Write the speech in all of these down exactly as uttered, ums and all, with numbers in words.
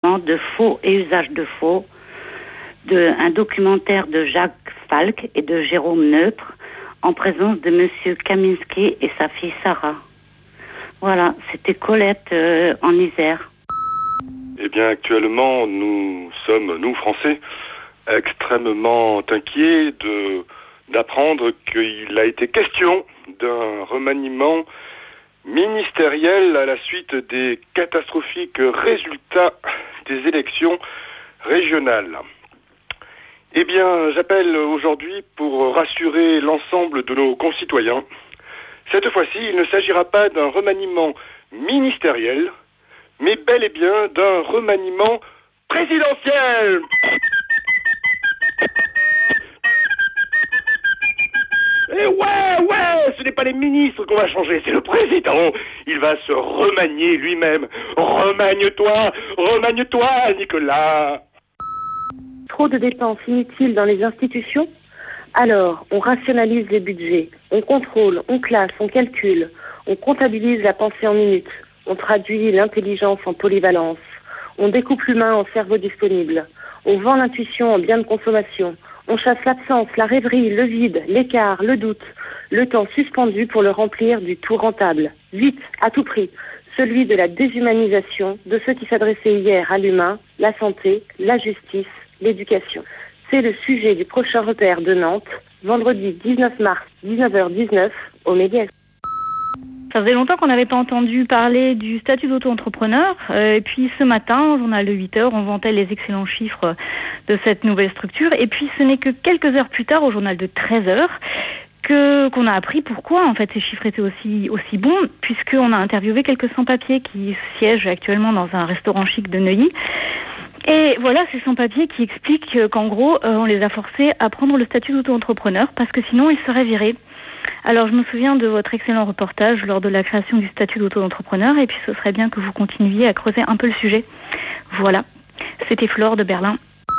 trente de faux et usage de faux, de, un documentaire de Jacques Falk et de Jérôme Neutre, en présence de Monsieur Kaminski et sa fille Sarah. Voilà, c'était Colette euh, en Isère. Eh bien, actuellement, nous sommes, nous, Français, extrêmement inquiets de, d'apprendre qu'il a été question d'un remaniement ministériel à la suite des catastrophiques résultats des élections régionales. Eh bien, j'appelle aujourd'hui pour rassurer l'ensemble de nos concitoyens. Cette fois-ci, il ne s'agira pas d'un remaniement ministériel, mais bel et bien d'un remaniement présidentiel. Et ouais, ouais, ce n'est pas les ministres qu'on va changer, c'est le président. Il va se remanier lui-même. Remagne-toi, remagne-toi, Nicolas. Trop de dépenses inutiles dans les institutions? Alors, on rationalise les budgets, on contrôle, on classe, on calcule, on comptabilise la pensée en minutes, on traduit l'intelligence en polyvalence, on découpe l'humain en cerveau disponible, on vend l'intuition en bien de consommation, on chasse l'absence, la rêverie, le vide, l'écart, le doute, le temps suspendu pour le remplir du tout rentable. Vite, à tout prix, celui de la déshumanisation de ceux qui s'adressaient hier à l'humain, la santé, la justice, l'éducation. C'est le sujet du prochain repère de Nantes, vendredi dix-neuf mars, dix-neuf heures dix-neuf, au Médias. Ça faisait longtemps qu'on n'avait pas entendu parler du statut d'auto-entrepreneur. Euh, et puis ce matin, au journal de huit heures, on vantait les excellents chiffres de cette nouvelle structure. Et puis ce n'est que quelques heures plus tard, au journal de treize heures, que, qu'on a appris pourquoi en fait ces chiffres étaient aussi, aussi bons, puisqu'on a interviewé quelques sans-papiers qui siègent actuellement dans un restaurant chic de Neuilly. Et voilà, ces sans-papiers qui expliquent qu'en gros, euh, on les a forcés à prendre le statut d'auto-entrepreneur parce que sinon ils seraient virés. Alors je me souviens de votre excellent reportage lors de la création du statut d'auto-entrepreneur et puis ce serait bien que vous continuiez à creuser un peu le sujet. Voilà, c'était Flore de Berlin.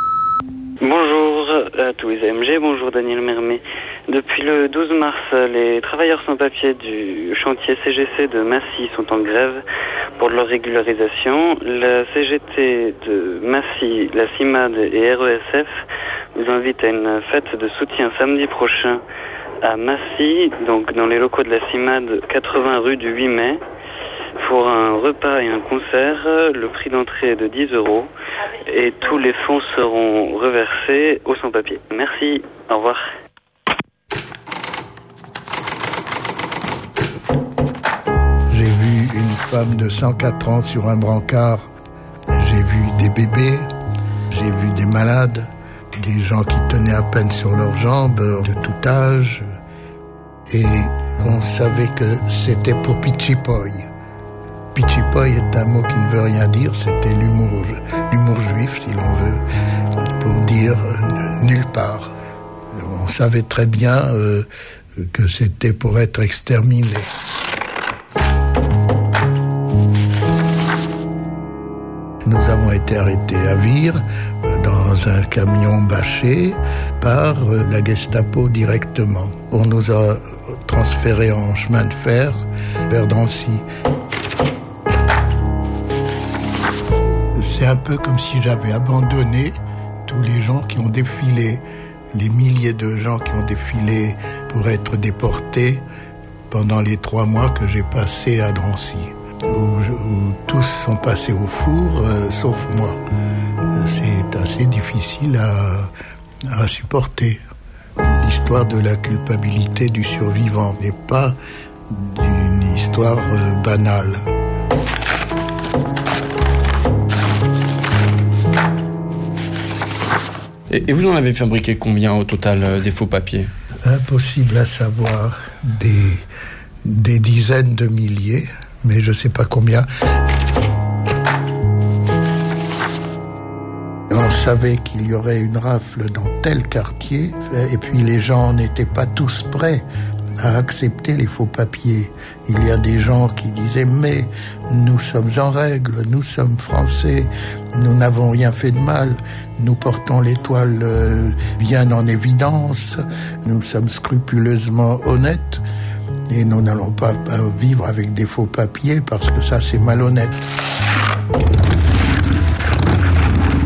Bonjour à tous les A M G, bonjour Daniel Mermet. Depuis le douze mars, les travailleurs sans papier du chantier C G C de Massy sont en grève pour leur régularisation. La C G T de Massy, la CIMAD et R E S F vous invitent à une fête de soutien samedi prochain à Massy, donc dans les locaux de la CIMAD, quatre-vingts rue du huit mai. Pour un repas et un concert, le prix d'entrée est de dix euros et tous les fonds seront reversés aux sans-papiers. Merci, au revoir. J'ai vu une femme de cent quatre ans sur un brancard. J'ai vu des bébés, j'ai vu des malades, des gens qui tenaient à peine sur leurs jambes, de tout âge. Et on savait que c'était pour Pichipoy. Pichipoy est un mot qui ne veut rien dire, c'était l'humour, l'humour juif, si l'on veut, pour dire euh, nulle part. On savait très bien euh, que c'était pour être exterminé. Nous avons été arrêtés à Vire, dans un camion bâché, par la Gestapo directement. On nous a transférés en chemin de fer vers Drancy. C'est un peu comme si j'avais abandonné tous les gens qui ont défilé, les milliers de gens qui ont défilé pour être déportés pendant les trois mois que j'ai passés à Drancy, où, je, où tous sont passés au four, euh, sauf moi. C'est assez difficile à, à supporter. L'histoire de la culpabilité du survivant n'est pas une histoire euh, banale. Et vous en avez fabriqué combien au total euh, des faux papiers? Impossible à savoir. Des, des dizaines de milliers, mais je ne sais pas combien. On savait qu'il y aurait une rafle dans tel quartier, et puis les gens n'étaient pas tous prêts à accepter les faux papiers. Il y a des gens qui disaient « mais nous sommes en règle, nous sommes français, nous n'avons rien fait de mal, nous portons l'étoile bien en évidence, nous sommes scrupuleusement honnêtes et nous n'allons pas vivre avec des faux papiers parce que ça c'est malhonnête ».